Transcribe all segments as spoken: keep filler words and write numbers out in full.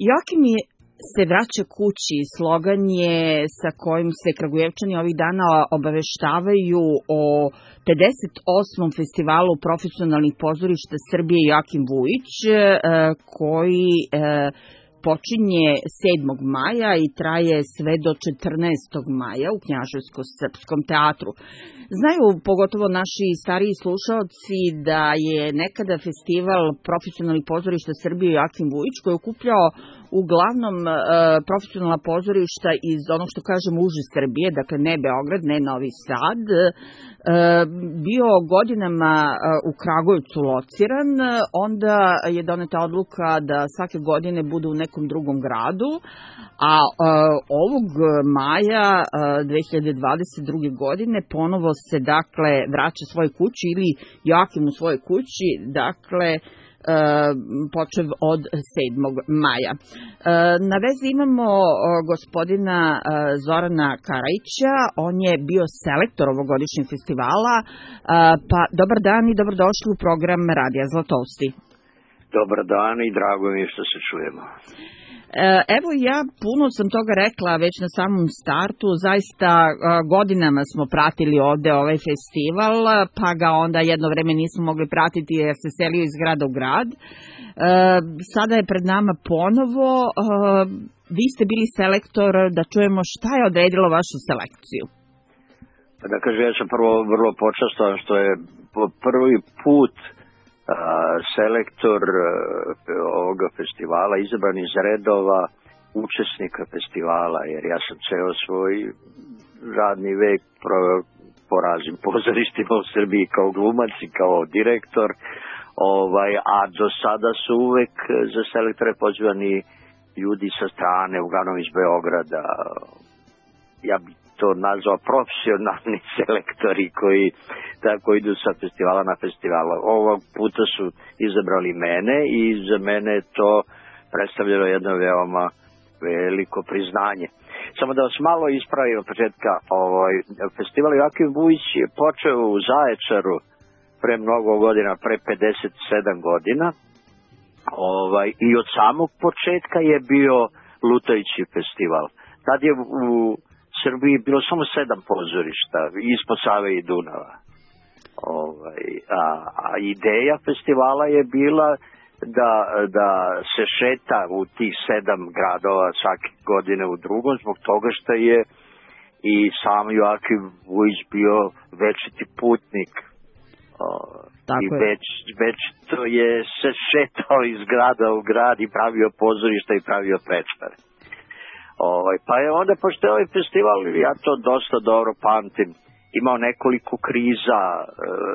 Joakim je se vraća kući, slogan je sa kojim se Kragujevčani ovih dana obaveštavaju o pedeset osmom festivalu profesionalnih pozorišta Srbije Joakim Vujić, koji počinje sedmog maja i traje sve do četrnaestog maja u Knjaževsko-srpskom teatru. Znaju, pogotovo naši stariji slušaoci, da je nekada festival profesionalnih pozorišta Srbije Joakim Vujić, koji je okupljao uglavnom e, profesionalna pozorišta iz onog što kažemo uže Srbije, dakle ne Beograd, ne Novi Sad, e, bio godinama e, u Kragujevcu lociran, onda je doneta odluka da svake godine bude u nekom drugom gradu, a e, ovog maja e, dve hiljade dvadeset druge. godine ponovo se dakle vraća svojoj kući ili Joakim u svojoj kući, dakle počev od sedmog maja. Na vezi imamo gospodina Zorana Karajića, on je bio selektor ovogodišnjeg festivala, pa dobar dan i dobrodošli u program Radija Zlatousti. Dobar dan i drago mi je što se čujemo. Evo, ja puno sam toga rekla već na samom startu, zaista godinama smo pratili ovde ovaj festival, pa ga onda jedno vreme nismo mogli pratiti jer se selio iz grada u grad. Sada je pred nama ponovo, vi ste bili selektor, da čujemo šta je odredilo vašu selekciju. Da kažem, ja sam prvo vrlo počastovan što je prvi put selektor ovoga festivala izabran iz redova učesnika festivala, jer ja sam ceo svoj radni vek proveo po raznim pozorištima u Srbiji kao glumac i kao direktor, ovaj, a do sada su uvek za selektore pozvani ljudi sa strane, uglavnom iz Beograda. Ja bih to nazvao profesionalni selektori koji tako idu sa festivala na festivala. Ovog puta su izabrali mene i za mene je to predstavljeno jedno veoma veliko priznanje. Samo da vas malo ispravim od početka, ovaj, festival Joakim Vujić je počeo u Zaječaru pre mnogo godina, pre pedeset sedam godina, ovaj, i od samog početka je bio lutajući festival. Tad je u Srbiji bilo samo sedam pozorišta ispod Save i Dunava. Ovaj, a, a ideja festivala je bila da, da se šeta u tih sedam gradova svake godine u drugom, zbog toga što je i sam Joakim Vujić bio večiti putnik. O, I već, već to je se šetao iz grada u grad i pravio pozorišta i pravio predstave. Ovaj, pa je onda, pošto je ovaj festival, ja to dosta dobro pamtim, imao nekoliko kriza, e,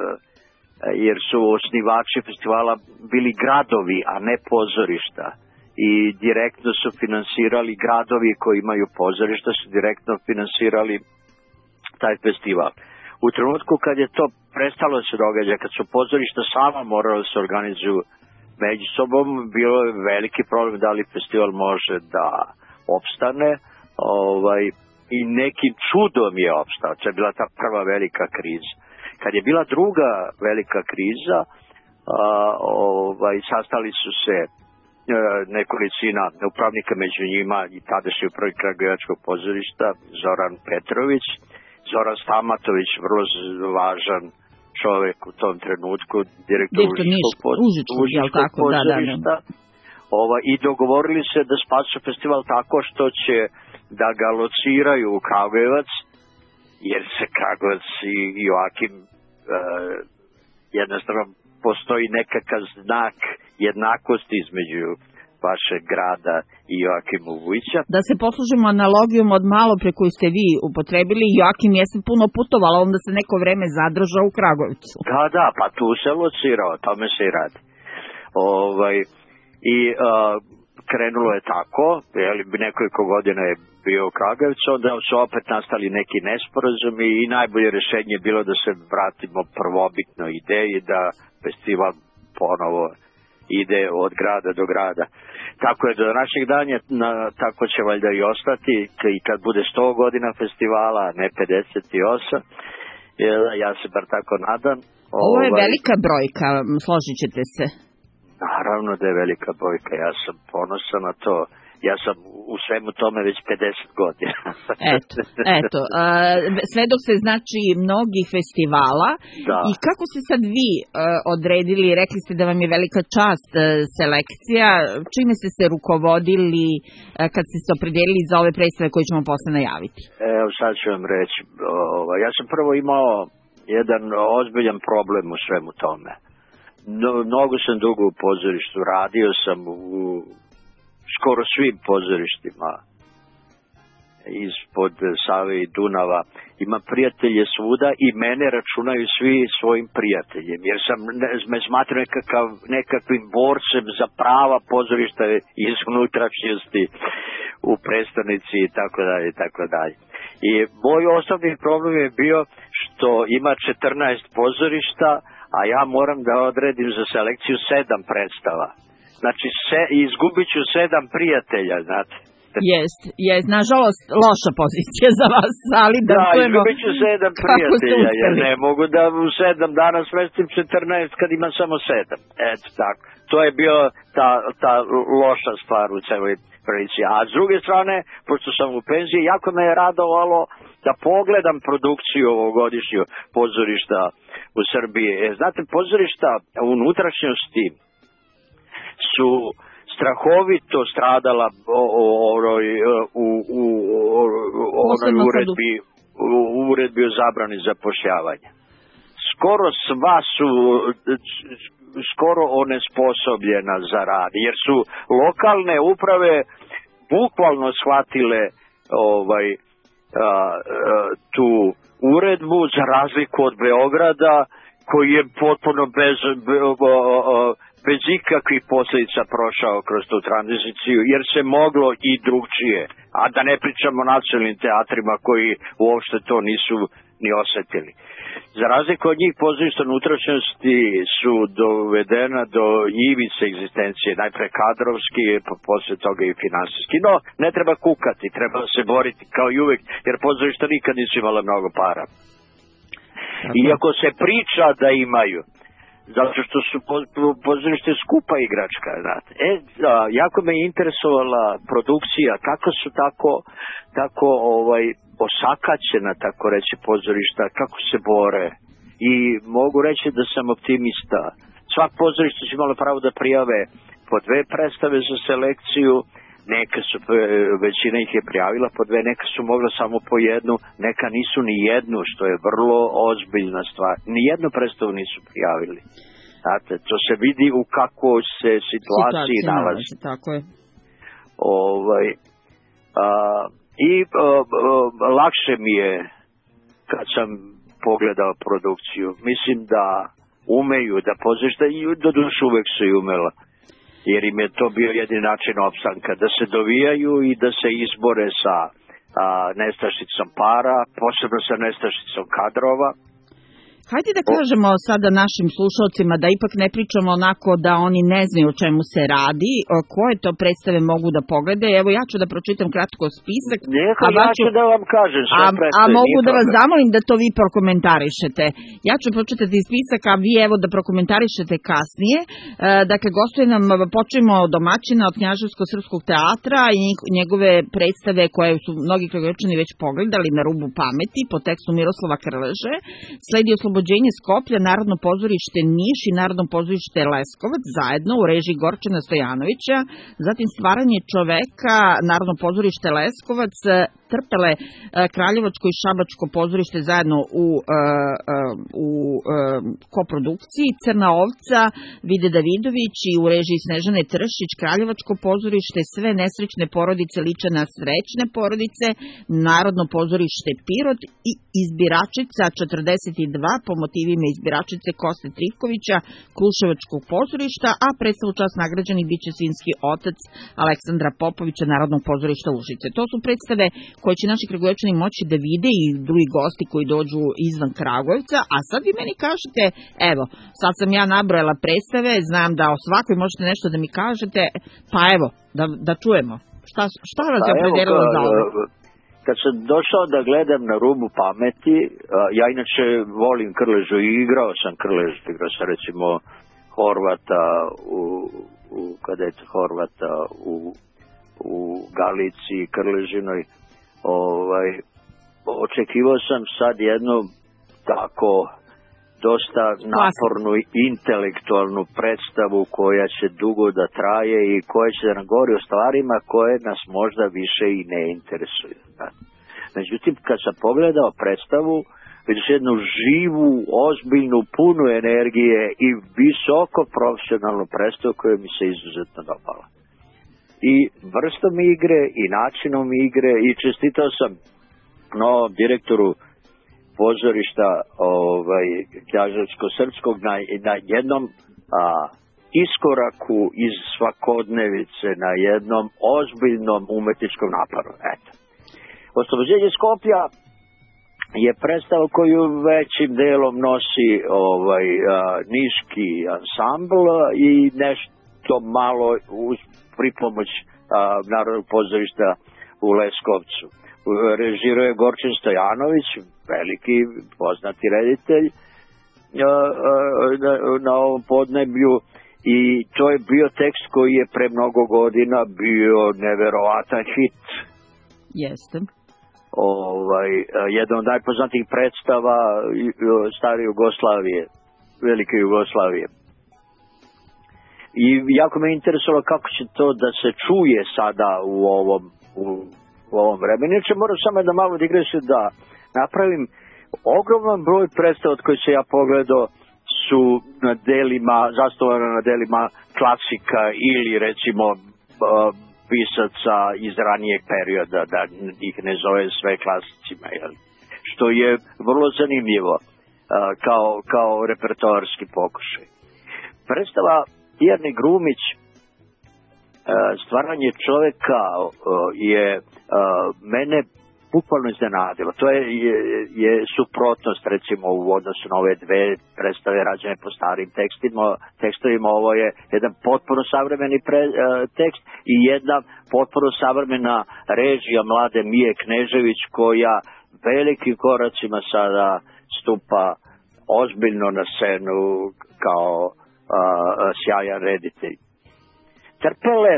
jer su osnivači festivala bili gradovi, a ne pozorišta. I direktno su finansirali gradovi koji imaju pozorišta, su direktno finansirali taj festival. U trenutku kad je to prestalo se događa, kad su pozorišta sama morala se organizuju među sobom, bilo je veliki problem da li festival može da opstane, ovaj, i nekim čudom je opstao. To je bila ta prva velika kriza. Kad je bila druga velika kriza, a, ovaj, sastali su se a, nekolicina upravnika, među njima i tadašnji upravnik Kragujevačkog pozorišta Zoran Petrović, Zoran Stamatović, vrlo važan čovek u tom trenutku, direktor Užičkog pozorišta. Ova, i dogovorili se da spasu festival tako što će da ga lociraju u Kragujevac, jer se Kragujevac i Joakim e, jednostavno postoji nekakav znak jednakosti između vašeg grada i Joakima Vujića. Da se poslužimo analogijom od malo pre koju ste vi upotrebili, Joakim je se puno putovala, onda se neko vreme zadržao u Kragujevcu. Da, da, pa tu se locirao, tome se i radi. Ovaj... I uh, krenulo je tako, jeli, nekoliko godina je bio u Kragujevcu, onda su opet nastali neki nesporazumi i najbolje rešenje je bilo da se vratimo prvobitnoj ideji da festival ponovo ide od grada do grada. Tako je do našeg dana, na, tako će valjda i ostati i kad bude sto godina festivala, ne pedeset osam, jel, ja se bar tako nadam. Ovo je ovaj, velika brojka, složit ćete se. naravno da je velika bojka, ja sam ponosan na to. Ja sam u svemu tome već pedeset godina. Eto, eto. A, svedok se znači mnogih festivala. Da. I kako ste sad vi a, odredili, rekli ste da vam je velika čast a, selekcija, čime ste se rukovodili a, kad ste se opredelili za ove predstave koje ćemo posle najaviti? Evo sad ću vam reći, o, ja sam prvo imao jedan ozbiljan problem u svemu tome. No, mnogo sam dugo u pozorištu, radio sam u skoro svim pozorištima ispod Save i Dunava. Ima prijatelje svuda i mene računaju svi svojim prijateljem, jer sam me smatrao nekakav, nekakvim borcem za prava pozorišta iz unutrašnjosti u prestonici i tako dalje i tako dalje. I moj osnovni problem je bio što ima četrnaest pozorišta, a ja moram da odredim za selekciju sedam predstava. Znači, se, izgubit ću sedam prijatelja, znate. Jest, jest, nažalost, loša pozicija za vas, ali da, da čujemo izgubit ću sedam prijatelja, jer ne mogu da u sedam dana smestim četrnaest kad imam samo sedam. Eto tako, to je bio ta, ta loša stvar u celoj priči. A s druge strane, pošto sam u penziji, jako me je radovalo da pogledam produkciju ovogodišnju pozorišta u Srbiji. E, znate, pozorišta u unutrašnjosti su strahovito stradala o, o, o, u, u, u onoj uredbi, u uredbi o zabrani zapošljavanja. Skoro sva su skoro onesposobljena za rad, jer su lokalne uprave bukvalno shvatile ovaj, a, a, tu uredbu, za razliku od Beograda, koji je potpuno bez... Be, a, a, bez ikakvih posljedica prošao kroz tu tranziciju, jer se moglo i drugčije. A da ne pričamo o nacionalnim teatrima koji uopšte to nisu ni osetili. Za razliku od njih, pozorišta unutrašnjosti su dovedena do ivice egzistencije, najpre kadrovski, pa posle toga i finansijski. No, ne treba kukati, treba se boriti kao i uvek, jer pozorišta nikad nisu imala mnogo para. Iako se priča da imaju, zato što su pozorište skupa igračka, znate. E, a, jako me je interesovala produkcija, kako su tako, tako ovaj, osakaćena, tako reći, pozorišta, kako se bore. I mogu reći da sam optimista. Svak pozorište su imalo pravo da prijave po dve predstave za selekciju, neka su, većina ih je prijavila po dve, neka su mogla samo po jednu, neka nisu ni jednu, što je vrlo ozbiljna stvar. Ni jednu predstavu nisu prijavili. Znate, to se vidi u kakvoj se situaciji nalazi. Tako je. Ovaj, a, I a, a, lakše mi je kad sam pogledao produkciju. Mislim da umeju da pozorišta, i do duše uvek su i umela, jer im je to bio jedini način opstanka, da se dovijaju i da se izbore sa a, nestašicom para, posebno sa nestašicom kadrova. Hajde da kažemo sada našim slušalcima da ipak ne pričamo onako da oni ne znaju o čemu se radi, koje to predstave mogu da pogledaju. Evo ja ću da pročitam kratko spisak. Neka, a ja ću da vam kažem sve a, predstave. A mogu da vas zamolim da to vi prokomentarišete. Ja ću pročitati spisak, a vi evo da prokomentarišete kasnije. E, dakle, gostuje nam, počnemo od domaćina od Knjaževsko-srpskog teatra i njegove predstave koje su mnogi Kragujevčani već pogledali, Na rubu pameti, po tekstu Miroslava Krleže. Sledi Oslobođenje Skoplja, Narodno pozorište Niš i Narodno pozorište Leskovac zajedno u režiji Gorčina Stojanovića, zatim Stvaranje čoveka, Narodno pozorište Leskovac, Trpele, Kraljevačko i Šabačko pozorište zajedno u, u koprodukciji, Crna ovca, Vide Davidović i u režiji Snežane Tršić, Kraljevačko pozorište, Sve nesrećne porodice liče na srećne porodice, Narodno pozorište Pirot i Izbiračica četrdeset dva po motivima Izbiračice Koste Trivkovića, Kruševačkog pozorišta, a predstavu čast nagrađeni biće Svinjski otac Aleksandra Popovića, Narodnog pozorišta Užice. To su predstave koje će naši Kragujevčani moći da vide i drugi gosti koji dođu izvan Kragujevca, a sad vi meni kažete, evo, sad sam ja nabrojala predstave, znam da o svakoj možete nešto da mi kažete, pa evo, da, da čujemo. Šta, šta vas je opredelilo za ovo? Kad sam došao da gledam Na rubu pameti, ja inače volim Krležu i igrao sam Krležu, igrao sam recimo Horvata u, u kadet Horvata u, u Galiciji, Krležinoj. Ovaj, očekivao sam sad jednu tako dosta napornu i intelektualnu predstavu koja će dugo da traje i koja će da nam govori o stvarima koje nas možda više i ne interesuju. Međutim, kad sam pogledao predstavu, vidiš jednu živu, ozbiljnu, punu energije i visoko profesionalnu predstavu koja mi se izuzetno dopala. I vrstom igre i načinom igre i čestitao sam novom direktoru pozorišta ovaj, Knjaževsko-srpskog na, na jednom a, iskoraku iz svakodnevice, na jednom ozbiljnom umetničkom naparu. Eto. Oslobođenje Skoplja je predstava koju većim delom nosi ovaj, a, niški ansambl i nešto malo uz pripomoć a, Narodnog pozorišta u Leskovcu. Režirao je Gorčin Stojanović, veliki poznati reditelj a, a, na, na ovom podneblju, i to je bio tekst koji je pre mnogo godina bio neverovatan hit. Jeste. Ovaj, jedan od najpoznatijih predstava stare Jugoslavije, velike Jugoslavije. I jako me interesovalo kako će to da se čuje sada u ovom, u, u ovom vremenu. Inače moram samo da malo digresu da napravim ogroman broj predstava od koje se ja pogledao su na delima, zasnovana na delima klasika ili recimo pisaca iz ranijeg perioda, da ih ne zove sve klasicima, jel? Što je vrlo zanimljivo kao, kao repertoarski pokušaj. Predstava Jerni Grumić, stvaranje čoveka, je mene bukvalno iznenadilo. To je, je, je suprotnost recimo u odnosu na ove dve predstave rađene po starim tekstima, tekstovima. Ovo je jedan potpuno savremeni pre, uh, tekst i jedna potpuno savremena režija mlade Mije Knežević, koja velikim koracima sada stupa ozbiljno na scenu kao uh, sjajan reditelj. Trpele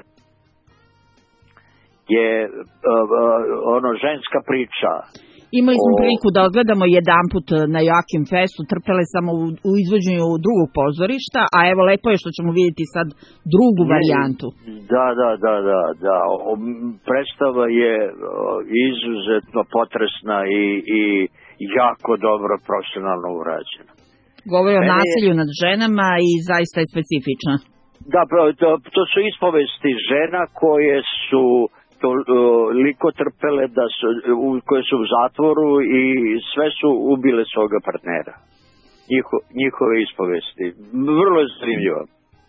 je uh, uh, ono ženska priča. Imali smo o... priliku da odgledamo jedanput na Joakim Festu, Trpele samo u, u izvođenju drugog pozorišta, a evo lepo je što ćemo vidjeti sad drugu ne, varijantu. Da, da, da, da, da. O, predstava je o, izuzetno potresna i, i jako dobro profesionalno urađena. Govori o Mene nasilju je... nad ženama i zaista je specifična. Da, to, to su ispovesti žena koje su toliko trpele da su, koje su u zatvoru i sve su ubile svoga partnera. Njiho, njihove ispovesti. Vrlo je zanimljivo.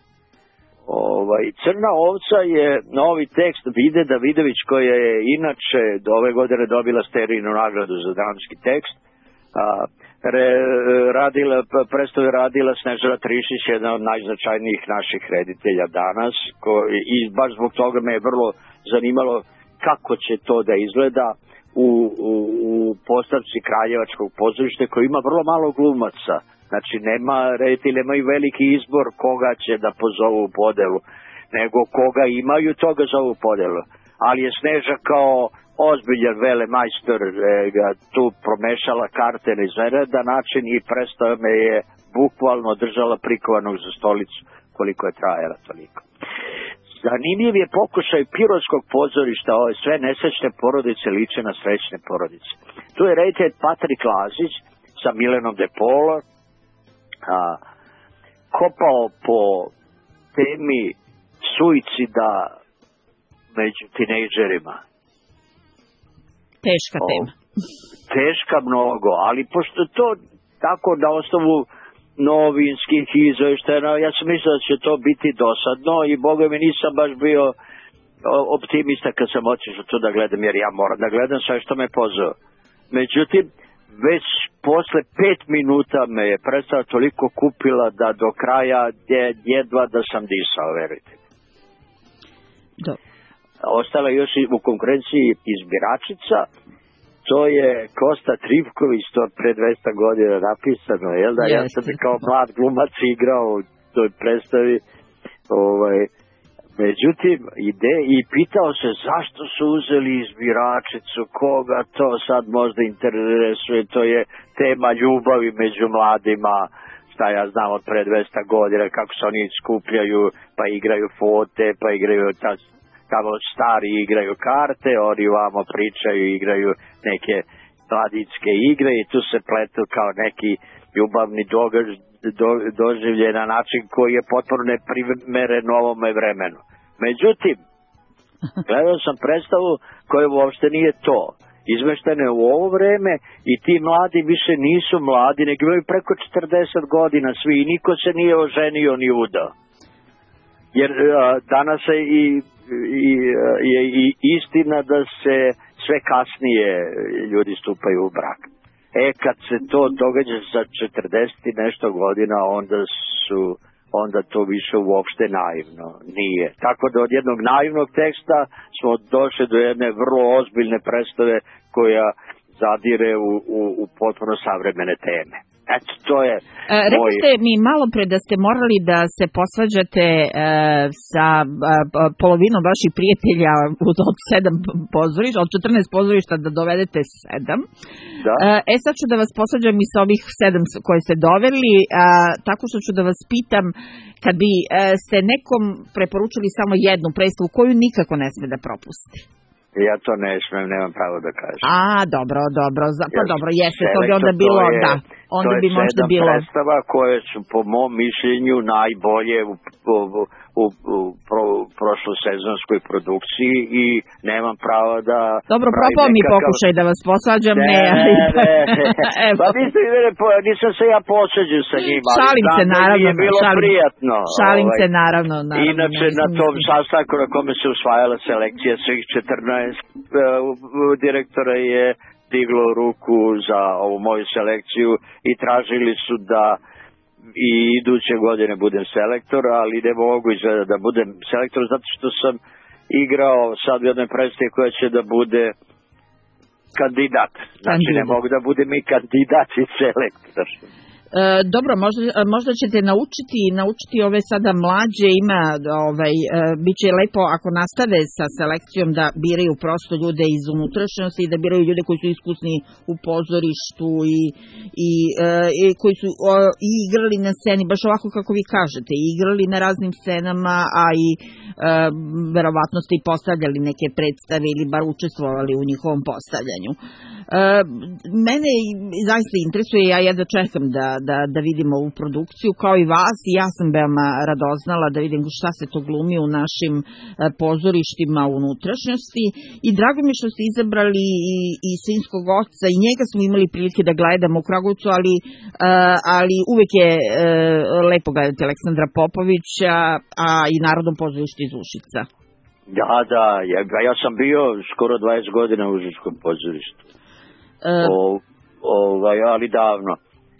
Ovaj, Crna ovca je novi tekst Vide Davidović, koja je inače do ove godine dobila Sterijinu nagradu za dramski tekst. A, re, radila, predstave radila Snežana Trišić, jedna od najznačajnijih naših reditelja danas, ko, i baš zbog toga me je vrlo zanimalo kako će to da izgleda u, u, u postavci Kraljevačkog pozorišta, koji ima vrlo malo glumaca. Znači, nema, reditelji nemaju veliki izbor koga će da pozovu u podelu, nego koga imaju, toga zovu u podelu. Ali je Sneža kao ozbiljan velemajstor ga tu promešala karte na izvanredan način i predstava me je bukvalno držala prikovanog za stolicu koliko je trajala toliko. Zanimljiv je pokušaj Pirotskog pozorišta, ove sve nesrećne porodice liče na srećne porodice. Tu je reditelj Patrik Lazić sa Milenom De Polo a, kopao po temi suicida među tinejdžerima. Teška tema. O, teška mnogo, ali pošto to tako na osnovu novinskih izveštaja, ja sam mislio da će to biti dosadno i boga mi nisam baš bio optimista kad sam otišao tu da gledam, jer ja moram da gledam sve što me pozvao. Međutim, već posle pet minuta me je predstava toliko kupila da do kraja je jedva da sam disao, verujte. Da. Ostala još i u konkurenciji Izbiračica, to je Kosta Trivković, to pre dvesta godina napisano, jel da? Yes, ja sam kao mlad glumac igrao toj predstavi. Ovaj, međutim, ide i pitao se zašto su uzeli izbiračicu, koga to sad možda interesuje, to je tema ljubavi među mladima, šta ja znam od pre dvesta godina, kako se oni skupljaju, pa igraju fote, pa igraju ta, kao stari igraju karte, oni vamo pričaju, igraju neke mladinske igre i tu se pletu kao neki ljubavni događaj, do, doživlje na način koji je potpuno neprimeren ovome vremenu. Međutim, gledao sam predstavu koja uopšte nije to. Izmeštene u ovo vreme i ti mladi više nisu mladi, nego imaju preko četrdeset godina svi i niko se nije oženio ni udao. Jer a, danas je i, i, je i istina da se sve kasnije ljudi stupaju u brak. E, kad se to događa za četrdeset i nešto godina, onda su, onda to više uopšte naivno nije. Tako da od jednog naivnog teksta smo došli do jedne vrlo ozbiljne predstave koja zadire u, u, u potpuno savremene teme. Eto, to je e, rekli moj... ste mi malo pre da ste morali da se posvađate e, sa e, polovinom vaših prijatelja od, od sedam pozorišta, od četrnaest pozorišta da dovedete sedam. Da. E, sad ću da vas posvađam i sa ovih sedam koje ste doveli, a, tako što ću da vas pitam, kad bi e, ste nekom preporučili samo jednu predstavu koju nikako ne sme da propusti. Ja to ne smem, nemam pravo da kažem. A, dobro, dobro, pa Jer dobro, jeste, to bi onda bilo, je, da, onda bi možda bilo. To je sedam predstava koje su po mom mišljenju najbolje u, u, u, u pro, prošlosezonskoj produkciji i nemam prava da... Dobro, propao mi nekakav... pokušaj da vas posvađam, ne, ne, ne, ne. Pa niste, nisam se ja posvađao sa njima. Šalim se, naravno. Je bilo šalim, prijatno. Šalim ovaj. se, naravno. naravno Inače, na tom sastanku na kome se usvajala selekcija svih četrnaest uh, direktora je diglo ruku za ovu moju selekciju i tražili su da i iduće godine budem selektor, ali ne mogu izgleda da budem selektor zato što sam igrao sad u jednoj predstavi koja će da bude kandidat. Znači kandidat. Ne mogu da budem i kandidat i selektor. E, dobro, možda, možda ćete naučiti naučiti ove sada mlađe, ima ovaj, e, bit će lepo ako nastave sa selekcijom da biraju prosto ljude iz unutrašnjosti i da biraju ljude koji su iskusni u pozorištu i, i, e, i koji su o, i igrali na sceni, baš ovako kako vi kažete, i igrali na raznim scenama, a i e, verovatno ste i postavljali neke predstave ili bar učestvovali u njihovom postavljanju. E, mene zaista interesuje, ja jedva čekam da Da, da vidimo ovu produkciju, kao i vas, i ja sam veoma radoznala da vidim šta se to glumi u našim e, pozorištima u unutrašnjosti i drago mi što ste izabrali i, i Sinjskog oca i njega smo imali prilike da gledamo u Kragujevcu, ali, e, ali uvek je e, lepo gledati Aleksandra Popovića, a i Narodno pozorište iz Užica. Da, da, ja, ja sam bio skoro dvadeset godina u Užičkom pozorištu, e, o, ovaj, ali davno.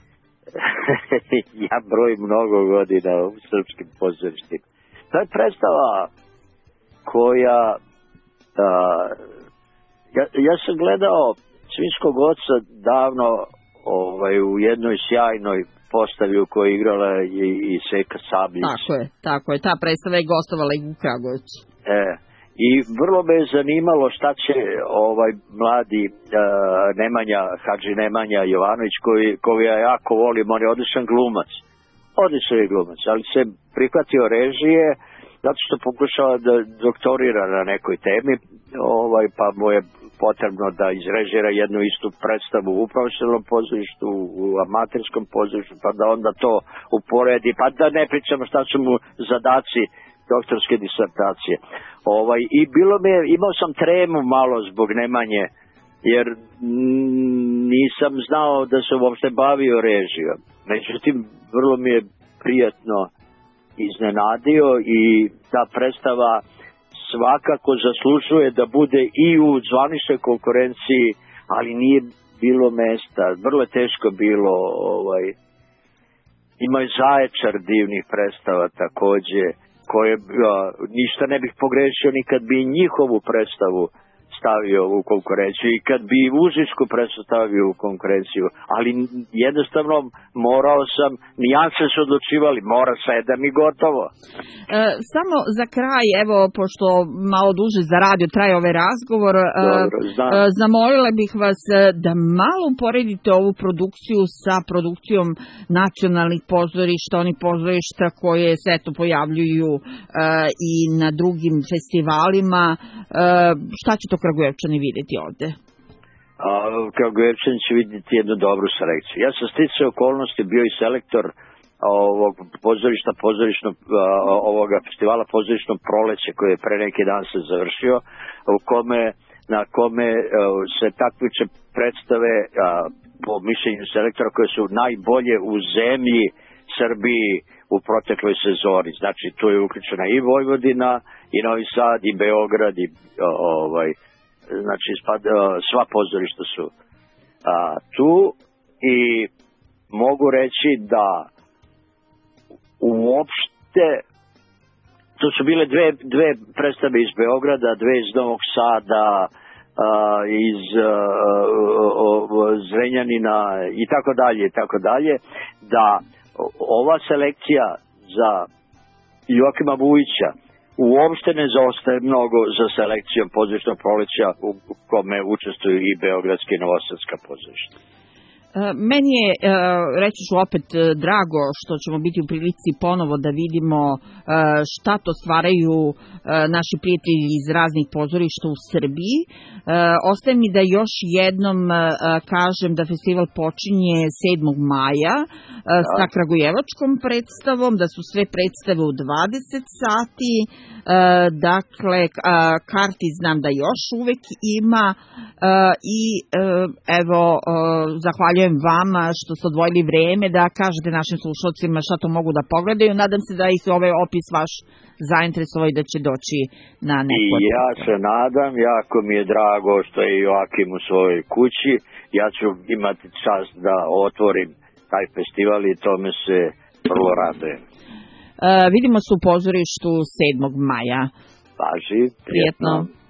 Ja brojim mnogo godina u srpskim pozorištima. To je predstava koja a, ja, ja sam gledao Svinjskog oca davno ovaj, u jednoj sjajnoj postavi u kojoj igrala i, i Seka Sabljić. Tako je, tako je, ta predstava je gostovala i u Kragujevcu. E, i vrlo me je zanimalo šta će ovaj mladi uh, Nemanja, Hadži Nemanja Jovanović, koji, koji ja jako volim, on je odličan glumac. Odličan je glumac, ali se prihvatio režije zato što pokušava da doktorira na nekoj temi, ovaj, pa mu je potrebno da izrežira jednu istu predstavu u profesionalnom pozorištu, u amaterskom pozorištu, pa da onda to uporedi, pa da ne pričamo šta su mu zadaci doktorske disertacije. Ovaj, i bilo mi je, imao sam tremu malo zbog Nemanje, jer nisam znao da se uopšte bavio režijom. Međutim, vrlo mi je prijatno iznenadio i ta predstava svakako zaslužuje da bude i u zvaničnoj konkurenciji, ali nije bilo mesta. Vrlo je teško bilo. Ovaj, imaju Zaječar divnih predstava takođe, koje a, ništa ne bih pogrešio nikad bi njihovu predstavu stavio u konkurenciju i kad bi Užičku presu stavio u konkurenciju, ali jednostavno morao sam, nijanse su odlučivali, mora sedam i gotovo. E, samo za kraj, evo, pošto malo duže za radio traje ovaj razgovor, Dobro, e, zamolila bih vas da malo uporedite ovu produkciju sa produkcijom nacionalnih pozorišta, oni pozorišta koje se eto pojavljuju e, i na drugim festivalima. E, šta će to Kragujevčani vidjeti ovde? Kragujevčani će vidjeti jednu dobru selekciju. Ja sam sticao okolnosti, bio i selektor ovog pozorišta, pozorišnog, ovoga festivala pozorišnog proleće koji je pre neki dan se završio, u kome, na kome se takmiče predstave po mišljenju selektora koje su najbolje u zemlji Srbiji u protekloj sezoni. Znači tu je uključena i Vojvodina, i Novi Sad, i Beograd, i ovaj, znači sva pozorišta su a, tu i mogu reći da uopšte to su bile dve, dve predstave iz Beograda, dve iz Novog Sada, a, iz a, a, Zrenjanina i tako dalje i tako dalje, da ova selekcija za Joakima Vujića uopšte ne zaostaje mnogo za selekcijom pozorišnog proleća u kome učestvuju i beogradska i novosadska pozorišta. Meni je, reći ću opet, drago što ćemo biti u prilici ponovo da vidimo šta to stvaraju naši prijatelji iz raznih pozorišta u Srbiji. Ostaje mi da još jednom kažem da festival počinje sedmog maja sa kragujevačkom predstavom, da su sve predstave u dvadeset sati, dakle karti znam da još uvek ima i evo zahvaljujem vama što ste odvojili vreme da kažete našim slušalcima šta to mogu da pogledaju. Nadam se da ih ovaj opis vaš zainteresovao i da će doći na neku. I ja se nadam, jako mi je drago što je Joakim u svojoj kući. Ja ću imati čast da otvorim taj festival i tome se vrlo radujem. Uh, vidimo se u pozorištu sedmog maja. Važi, prijetno. prijetno.